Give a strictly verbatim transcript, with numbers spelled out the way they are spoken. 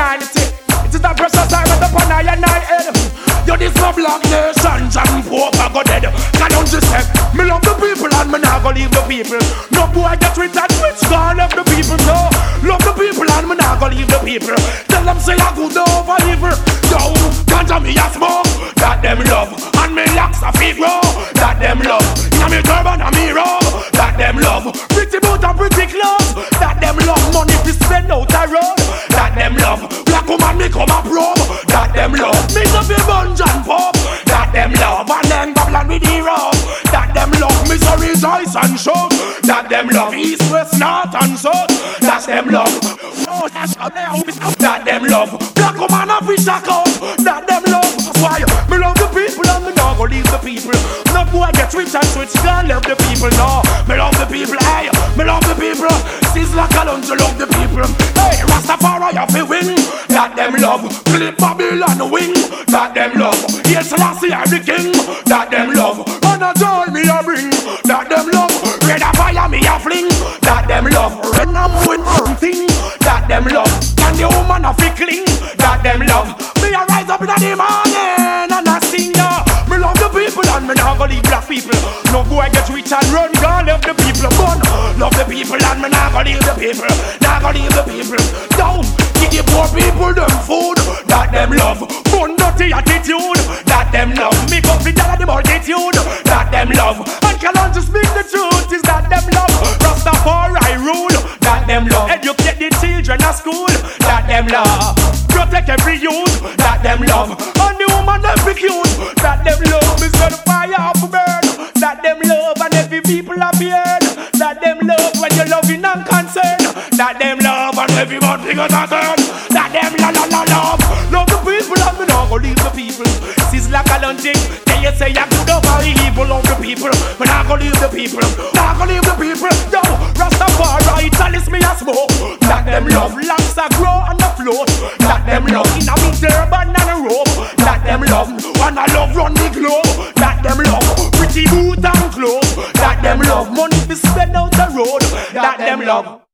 reality. It is the precious time at the pan I and I head. Yo, this no black nation, John Pope, I go dead. Can you just say, me love the people and me not go leave the people. No boy get rich and rich, God love the people, no. Love the people and me not go leave the people. Tell them say I good over evil. Yo, ganja me a smoke, that them love. And me locks a feet grow, that them love. Inna me turban and me robe, that them love. Pretty boot and pretty clothes, that them love. Money to spend out the road, that them love. Black woman me come a probe, that them love. Me love you bunch and pop, that them love. And then Babylon with the robe, that them love. Me so rejoice and shout, that them love. East, west, north and south, that them love. Oh, that's that them love. Black woman a fish a coat, that them love. Why? Me love the people and me not go leave the people. No boy get rich and switch, can't love the people, no. Me love the people, hey, me love the people. Sizzla Kalonji to love the people. Hey, Rastafari have to win, that them love. Clip Babylon wing, that them love. Yes, Selassie I'm the king, that them love. And a joy me a bring, that them love. Red a fire me a fling, that them love. Red a win thing, that them love. And the woman a fi cling, that them love. Me a rise up in the morning and I sing now. Me love the people and me not go leave black people. No boy get rich and run, God love the people. Fun, love the people and me not go leave the people. Not go leave the people. Down, give the poor people them food, that them love. Fun dirty attitude, that them love. Make up the dollar the multitude, that them love. And Kalonji speak the truth, is that them love. Rastafari rule, that them love. Educate the children at school, that them love. Protect every youth, that them love. And the woman them be cute, that them love. Me set the fire up burn, that them love. And every people are beard, that them love. When you're loving and concerned, that them love. And every man figures a turn, that them la la la love. Love the people and me not go leave the people. Sizzla Kalonji, can you say you're good over evil? Love the people, me not go leave the people. Not go leave the people. Yo, Rastafari, chalice me a smoke, that them love. Locks a grow and a float, that them love. In a me turban and a robe, that them love. And I love run the globe, that them love. Pretty boot and clothes, that them love. Money to spend out the road, that them love.